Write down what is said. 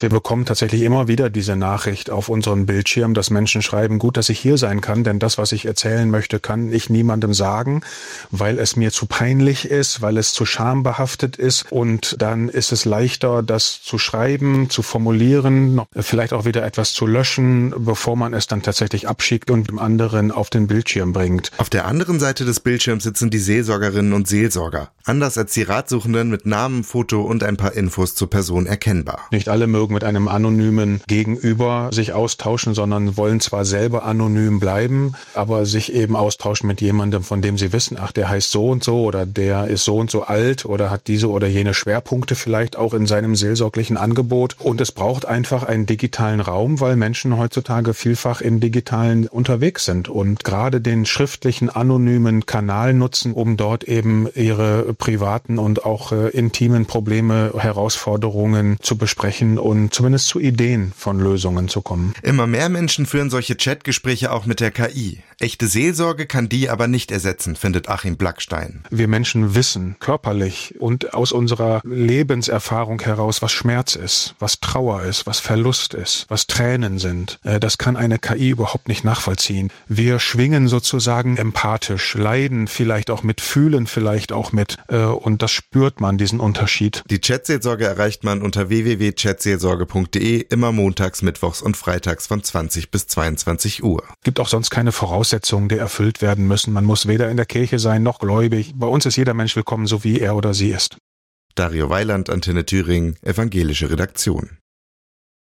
Wir bekommen tatsächlich immer wieder diese Nachricht auf unseren Bildschirm, dass Menschen schreiben, gut, dass ich hier sein kann, denn das, was ich erzählen möchte, kann ich niemandem sagen, weil es mir zu peinlich ist, weil es zu schambehaftet ist, und dann ist es leichter, das zu schreiben, zu formulieren, vielleicht auch wieder etwas zu löschen, bevor man es dann tatsächlich abschickt und dem anderen auf den Bildschirm bringt. Auf der anderen Seite des Bildschirms sitzen die Seelsorgerinnen und Seelsorger. Anders als die Ratsuchenden mit Namen, Foto und ein paar Infos zur Person erkennbar. Nicht alle mögen mit einem anonymen Gegenüber sich austauschen, sondern wollen zwar selber anonym bleiben, aber sich eben austauschen mit jemandem, von dem sie wissen, ach, der heißt so und so oder der ist so und so alt oder hat diese oder jene Schwerpunkte vielleicht auch in seinem seelsorglichen Angebot. Und es braucht einfach einen digitalen Raum, weil Menschen heutzutage vielfach in digitalen unterwegs sind und gerade den schriftlichen, anonymen Kanal nutzen, um dort eben ihre privaten und auch intimen Probleme, Herausforderungen zu besprechen und zumindest zu Ideen von Lösungen zu kommen. Immer mehr Menschen führen solche Chatgespräche auch mit der KI. Echte Seelsorge kann die aber nicht ersetzen, findet Achim Blackstein. Wir Menschen wissen körperlich und aus unserer Lebenserfahrung heraus, was Schmerz ist, was Trauer ist, was Verlust ist, was Tränen sind. Das kann eine KI überhaupt nicht nachvollziehen. Wir schwingen sozusagen empathisch, leiden vielleicht auch mit, fühlen vielleicht auch mit, und das spürt man, diesen Unterschied. Die Chatseelsorge erreicht man unter www.chatseelsorge.de, immer montags, mittwochs und freitags von 20 bis 22 Uhr. Gibt auch sonst keine Voraussetzungen, die erfüllt werden müssen. Man muss weder in der Kirche sein noch gläubig. Bei uns ist jeder Mensch willkommen, so wie er oder sie ist. Dario Weiland, Antenne Thüringen, evangelische Redaktion.